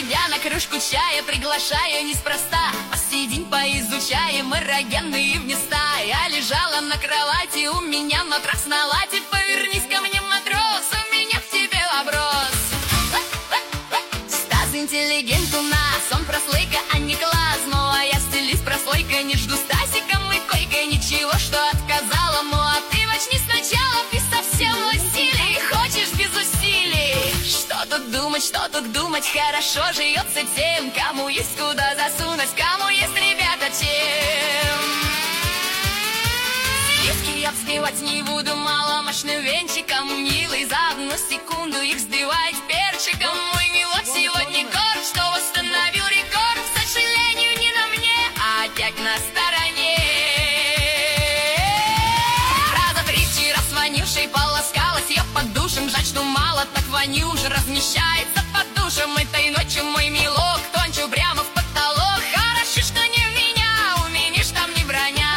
тебя на кружку чая приглашаю неспроста. Посидим, поизучаем эрогенные места. Я лежала на кровати, у меня матрас на лате. Повернись ко мне, матрос, у меня в тебе вопрос. Стас интеллигент у нас, он прослойка, а не класс. Ну а я стилист, прослойка, не жду Стасиком и койкой. Ничего, что отказала, ну а ты начни сначала. Ты совсем в стиле, хочешь без усилий. Что тут думать, хорошо живется тем, кому есть куда засунуть, кому есть, ребята, чем. Сливки я взбивать не буду маломощным венчиком. Милый, за одну секунду их взбивает перчиком. Мой милок сегодня горд, что восстановил рекорд. К сожалению, не на мне, а опять на стороне. Раза 3-4 вонюшей полоскалась я под душем. Жаль, что мало так вонюша размещается под душем. Этой ночью мой милок кончил прямо в потолок. Хорошо, что не в меня, у меня ж там не броня.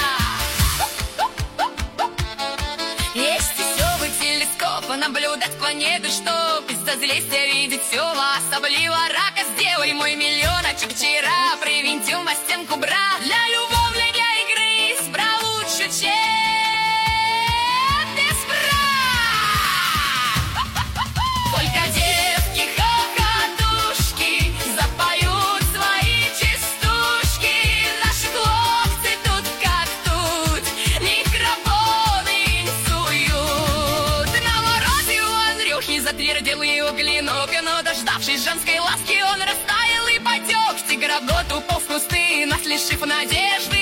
Есть веселый телескоп, наблюдать планеты, чтоб из-за злестия видеть все, особливо рака. Сделай мой миллионочек вчера, привинтил на стенку бра. Для любовной, для игры избрал лучше, чем без бра. Только девки хохотушки запоют свои частушки. Наши хлопцы тут как тут, микрофоны суют. На морозе у Андрюхи затвердил его клинок, но дождавшись женской ласки, он растаял и потек. В тигрогот упал в кусты, нас лишив надежды.